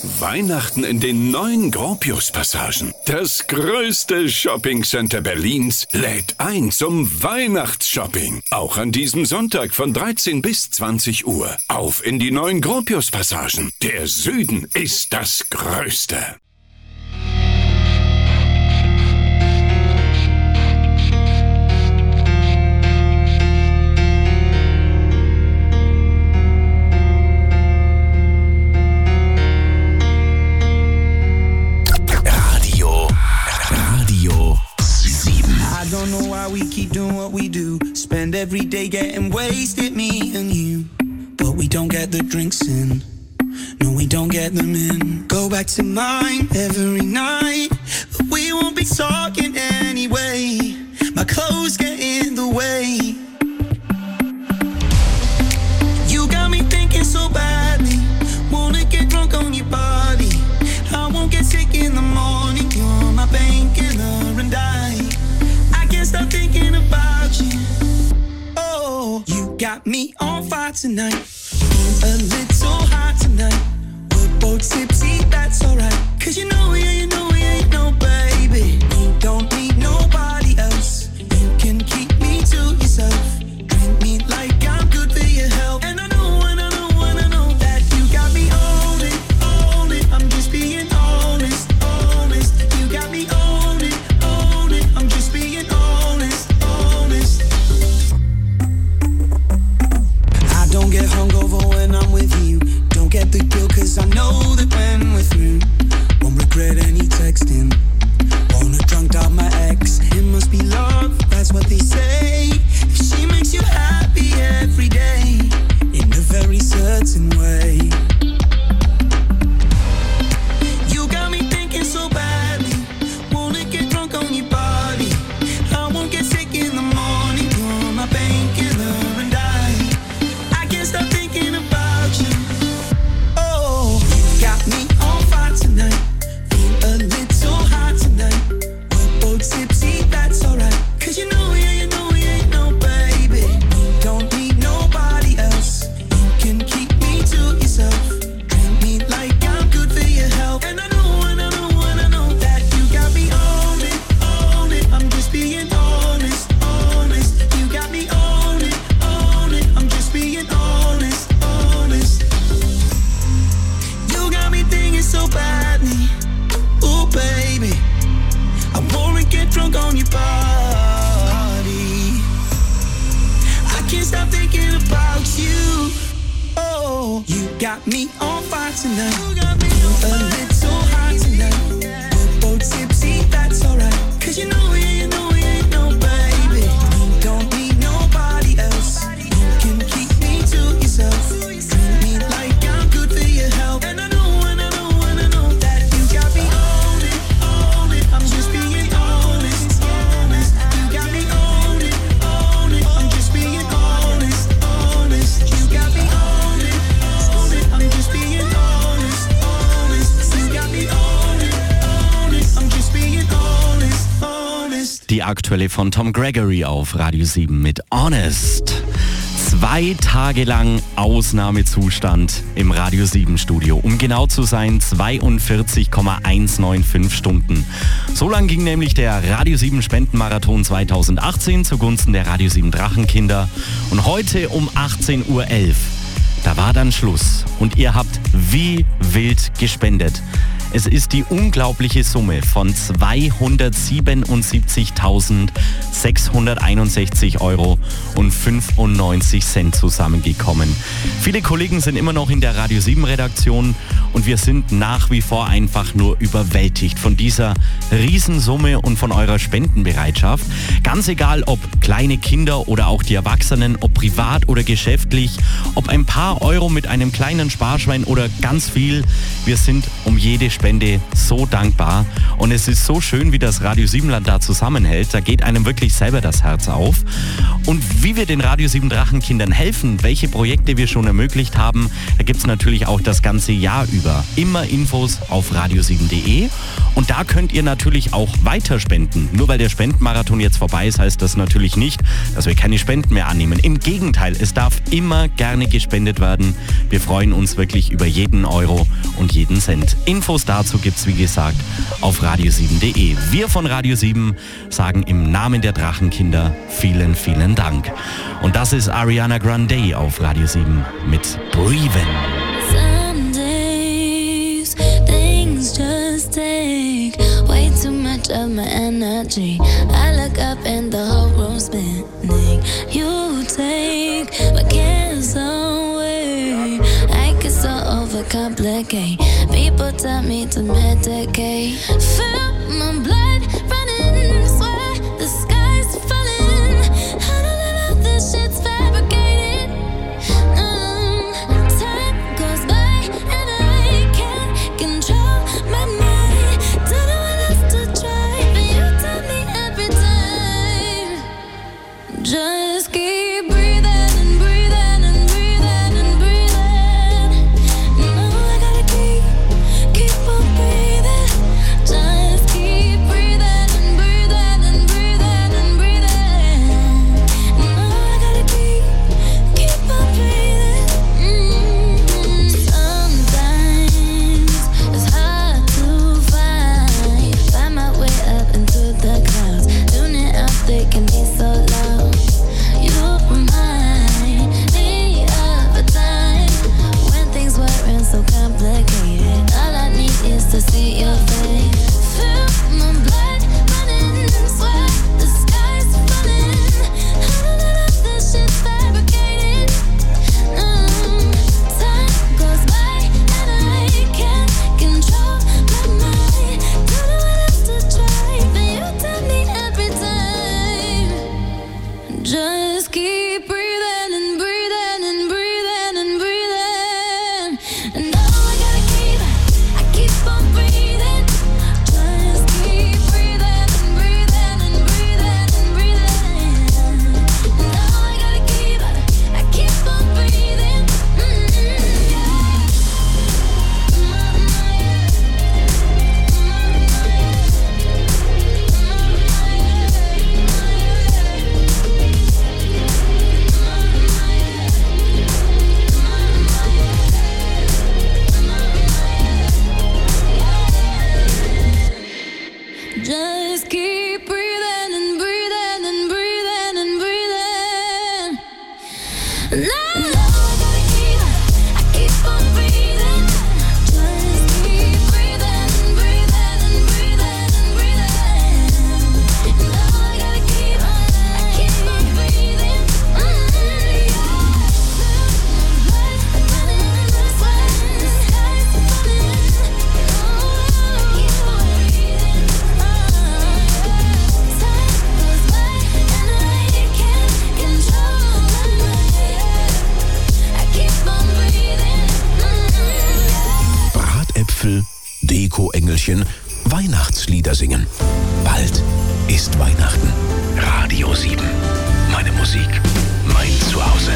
Weihnachten in den neuen Gropius-Passagen. Das größte Shoppingcenter Berlins lädt ein zum Weihnachtsshopping. Auch an diesem Sonntag von 13 bis 20 Uhr. Auf in die neuen Gropius-Passagen. Der Süden ist das Größte. I don't know why we keep doing what we do. Spend every day getting wasted, me and you. But we don't get the drinks in. No, we don't get them in. Go back to mine every night. But we won't be talking anyway. My clothes get in the way. You got me thinking so badly. Wanna get drunk on your body. I won't get sick in the morning. You're my painkiller and I can't stop thinking about you. Oh, you got me on fire tonight. A little hot tonight. We're both tipsy, that's alright. Cause you know, yeah, you know, yeah, you know, baby. You don't need nobody else. You can keep me to yourself. Drink me like I'm good for your health. And I know, and I know, and I know that you got me on it, on it. I'm just being honest, honest. You got me on it, on it. I'm just being honest, honest. I don't get hungover when I'm with you. Don't get the guilt cause I know that when we're through, won't regret any texting. Wanna drunk out my ex. It must be love, that's what they say. If she makes you happy every day, in a very certain way. You got me thinking so badly. Wanna get drunk on your body. I won't get sick in the morning. You're my painkiller and I can't stop thinking about you. Oh, you got me on fire tonight. Feel a little hot tonight. We're both tipsy, that's alright. Cause you know, yeah, you know, yeah, you know, baby. You don't need nobody else. You can keep me to yourself. Drink me like I'm good for your health. And I know, and I know, and I know that you got me on it, on it. I'm just being honest, honest. You got me on it, on it. I'm just being honest, honest. You got me thinking so badly. Ooh, baby, I wanna get drunk on your body. I can't stop thinking about you. Oh, you got me on fire tonight. You got me on fire. A little hot tonight. We're both tipsy, that's alright. Cause you know, yeah, you know, yeah, you know, baby. You don't need nobody else. You can keep me to yourself. Treat me like I'm good for your health. And I know, and I know, and I know that you got me on it, on it. I'm just being honest, honest. You got me on it, on it. I'm just being honest, honest. You got me on it, on it. I'm just being honest, honest. You got me on it, on it. I'm just being honest, honest. Die aktuelle von Tom Gregory auf Radio 7 mit Honest. 2 Tage lang Ausnahmezustand im Radio 7 Studio. Um genau zu sein, 42,195 Stunden. So lang ging nämlich der Radio 7 Spendenmarathon 2018 zugunsten der Radio 7 Drachenkinder. Und heute um 18:11 Uhr, da war dann Schluss. Und ihr habt wie wild gespendet. Es ist die unglaubliche Summe von 277.661,95 Euro zusammengekommen. Viele Kollegen sind immer noch in der Radio 7 Redaktion und wir sind nach wie vor einfach nur überwältigt von dieser Riesensumme und von eurer Spendenbereitschaft. Ganz egal, ob kleine Kinder oder auch die Erwachsenen, ob privat oder geschäftlich, ob ein paar Euro mit einem kleinen Sparschwein oder ganz viel. Wir sind um jede Spende Spende so dankbar. Und es ist so schön, wie das Radio Siebenland da zusammenhält. Da geht einem wirklich selber das Herz auf. Und wie wir den Radio 7 Drachenkindern helfen, welche Projekte wir schon ermöglicht haben, da gibt es natürlich auch das ganze Jahr über immer Infos auf radio7.de. Und da könnt ihr natürlich auch weiter spenden. Nur weil der Spendenmarathon jetzt vorbei ist, heißt das natürlich nicht, dass wir keine Spenden mehr annehmen. Im Gegenteil, es darf immer gerne gespendet werden. Wir freuen uns wirklich über jeden Euro und jeden Cent. Infos dazu gibt's wie gesagt auf radio7.de. Wir von Radio 7 sagen im Namen der Drachenkinder vielen, vielen Dank. Und das ist Ariana Grande auf Radio 7 mit Breathin'. Some days things just take way too much of my energy. I look up and the whole room's spinning. You take my cares away. I get so overcomplicate. People tell me to medicate. Feel my blood running, swear the sky's falling. I don't know if this shit's fabricated. Time goes by and I can't control my mind. Don't know what else to try, but you tell me every time. Just keep breathing and breathing and breathing and breathing. No, I gotta keep on breathing. Just keep breathing and breathing and breathing and breathing. No, I gotta keep on breathing. Sometimes it's hard to find my way up into the clouds. Tuning out, they can be so loud. You remind me of a time when things weren't so complicated. All I need is to see your face. Feel my blood running, swear the sky's falling. I don't know if this shit's fabricated. Time goes by and I can't control my mind. Don't know what else to try, but you tell me every time. Just keep breathing and breathing and breathing and breathing. And now I keep on breathing. Just keep breathing and breathing and breathing and breathing. And now I keep on breathing. Just keep breathing and breathing and breathing and breathing. No, I keep on breathing. Just keep breathing and breathing and breathing and breathing. No, I keep on breathing. Bratäpfel, Deko-Engelchen, Weihnachtslieder singen. Bald ist Weihnachten. Radio 7. Meine Musik, mein Zuhause.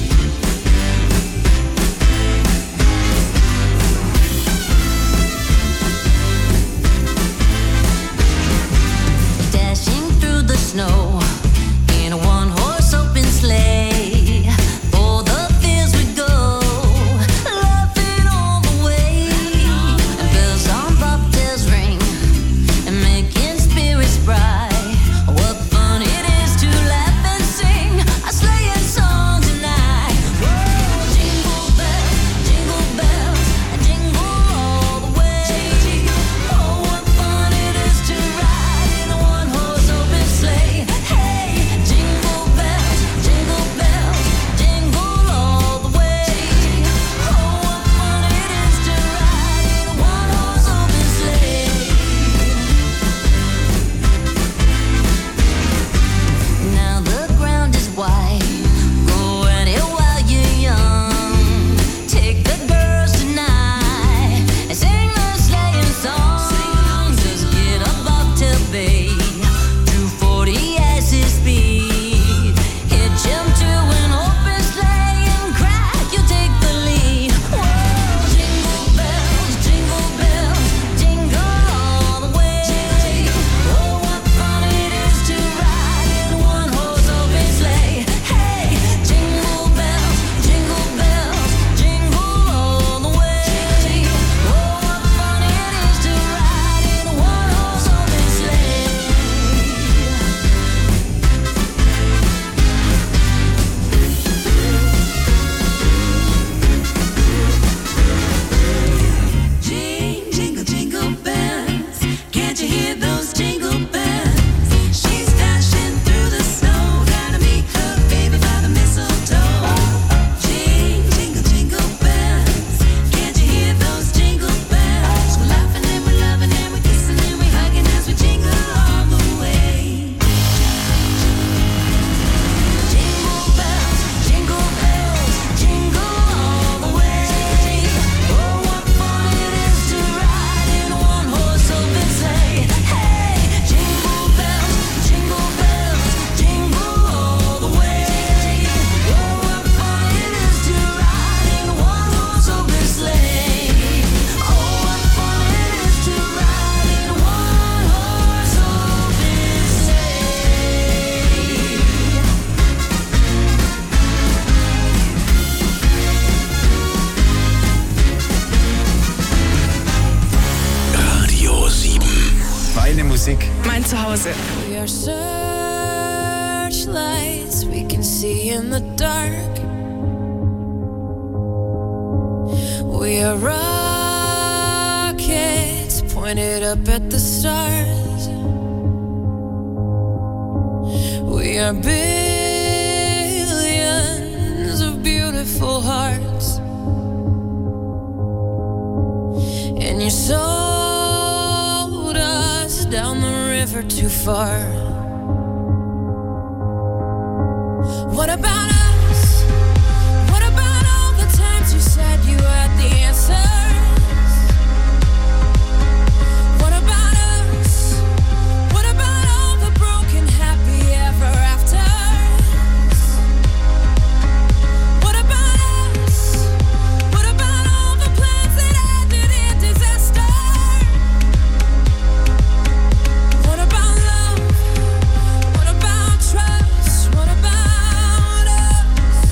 Dashing through the snow in a one-horse open sleigh. Oh, the fields we go, laughing all the way. And bells on bobtails ring and making spirits bright. What fun it is to laugh and sing a sleighing song tonight. Musik. Mein Zuhause. We are searchlights we can see in the dark. We are rockets pointed up at the stars. We are billions of beautiful hearts. And you sold us down the river too far. What about us? What about all the times you said you had the answers? What about us? What about all the broken happy ever afters? What about us? What about all the plans that ended in disaster? What about love? What about trust? What about us?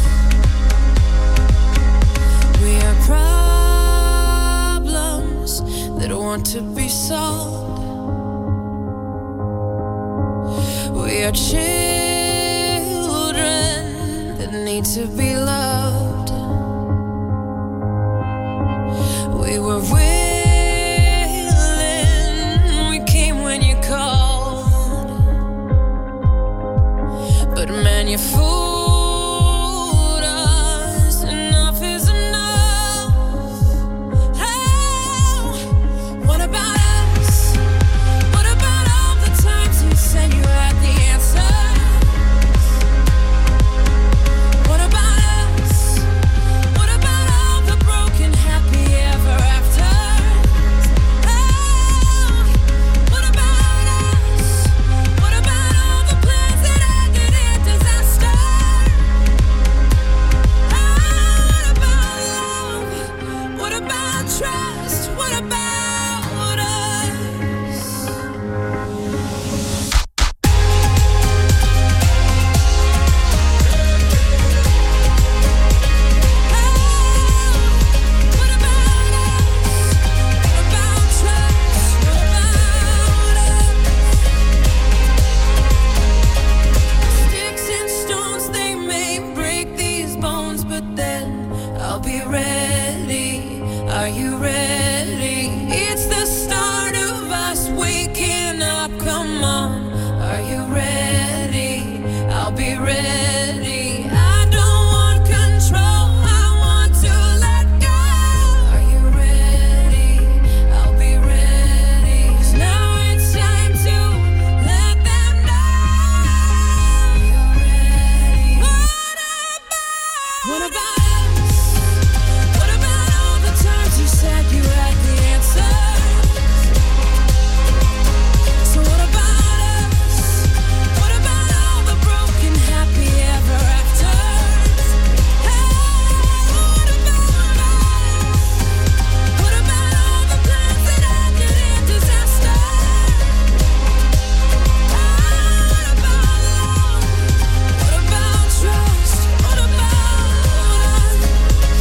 We are problems that want to be solved. We are children that need to be loved. We were willing, we came when you called. But man, you fooled us. Enough is enough. Oh, what about us? What about all the times you said you had the answers? What about us? What about all the broken happy ever afters? Oh, what about us? What about all the plans that ended in disaster? Oh, what about love? What about trust? What about us? What about us? What about trust? What about us? Sticks and stones, they may break these bones, but then I'll be ready. Are you ready? It's the start of us waking up. Come on, are you ready? I'll be ready. I don't want control, I want to let go. Are you ready? I'll be ready. 'Cause now it's time to let them know. You're ready. What about us? What about all the times you said you had the answers? So what about us? What about all the broken happy ever afters? Hey, what about us? What about all the plans that ended in disaster? What about love? What about trust? What about us?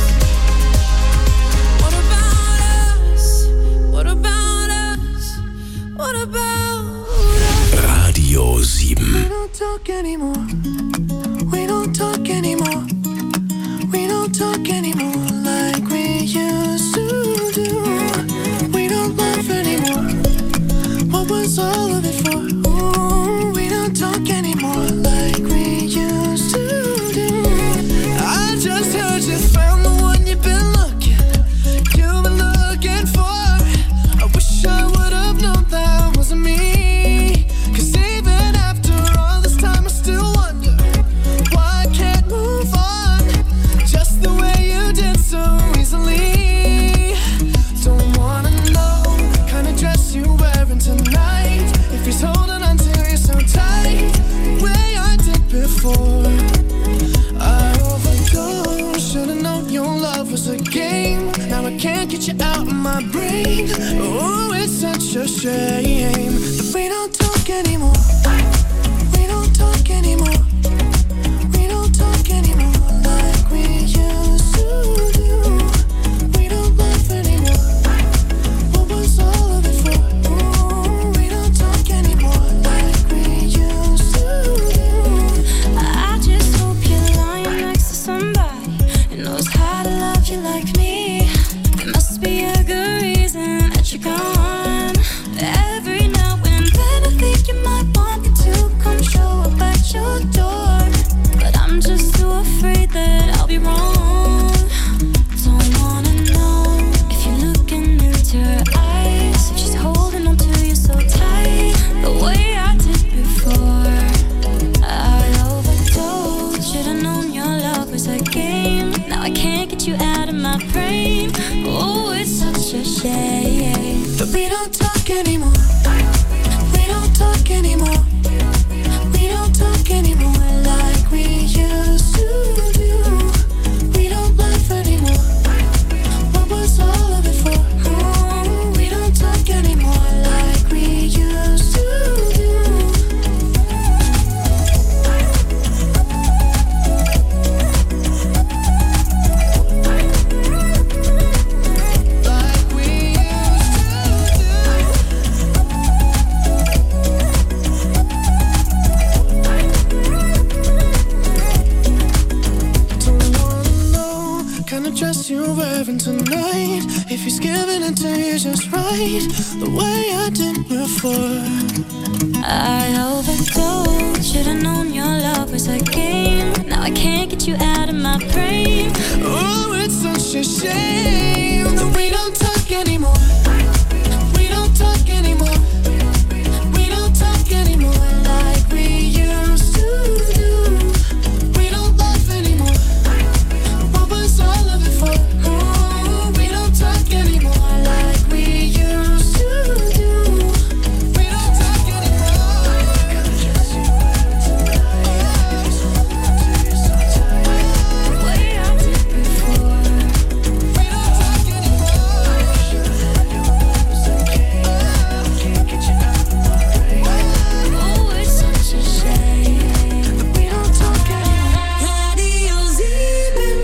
What about us? What about us? What about us? Radio 7. We don't talk anymore. We don't talk anymore. We don't talk anymore like we used to do. We don't laugh anymore. What was all of it for? Ooh, we don't talk anymore like we used to do. I just heard you found the one you've been looking for. I wish I would have known that wasn't me. 'Cause even after all this time I still wonder why I can't move on just the way you did so easily. Don't wanna know the kind of dress you're wearing tonight. If he's holding on to you so tight, the way I did before. I overdosed, should've known your love was a game. Now I can't get you out of my brain. Oh, it's such a shame that we don't talk anymore. We don't talk anymore. We don't talk anymore like we used to do. We don't laugh anymore. What was all of it for? Ooh, we don't talk anymore. talk anymore. We don't talk anymore. We don't talk anymore like we used to do. We don't laugh anymore. What was all of it for? We don't talk anymore like we used to do. Like we used to do. Don't wanna know kind of dress you're wearing tonight. If he's giving it to you just right, the way I did before. I overdosed. Should've known your love was a game. Now I can't get you out of my brain. Oh, it's such a shame that we don't talk anymore. We don't talk anymore. We don't talk anymore like we used to do. We don't laugh anymore. What was all of it for? We don't talk anymore like we used to do. We don't talk anymore. Way I did before. We don't talk anymore. Can't get you out of my way. Oh, it's such a shame. We don't talk anymore. Radio Sieben.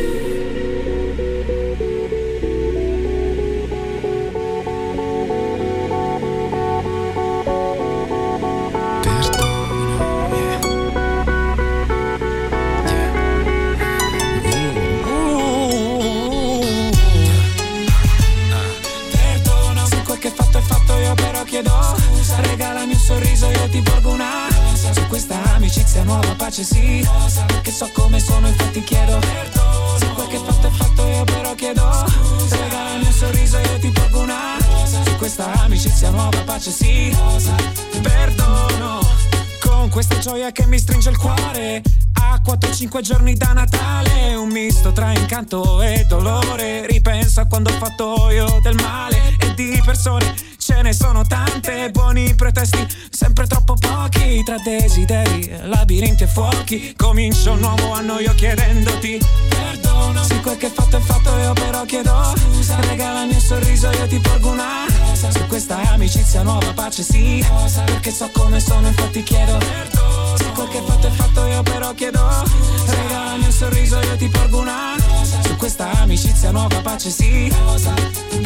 Perdono se quel che fatto è fatto, io però chiedo scusa. Regalami un sorriso, io ti porgo una rosa. Su questa amicizia nuova pace sì, perché so come sono, infatti chiedo perdono. Se quel che fatto è fatto, io però chiedo scusa. Regalami un sorriso, io ti porgo una rosa. Su questa amicizia nuova pace sì, perdono. Con questa gioia che mi stringe il cuore, a 4-5 giorni da Natale, un misto tra incanto e dolore. Ripenso a quando ho fatto io del male, e di persone ce ne sono tante. Buoni pretesti, sempre troppo pochi, tra desideri, labirinti e fuochi. Comincio un nuovo anno io chiedendoti perdono. Se quel che è fatto, io però chiedo scusa. Regalami un sorriso, io ti porgo una rosa. Su questa amicizia nuova pace sì, perché so come sono, infatti chiedo perdono. Se quel che è fatto, io però chiedo scusa. Regalami un sorriso, io ti porgo una rosa. Su questa amicizia nuova pace sì,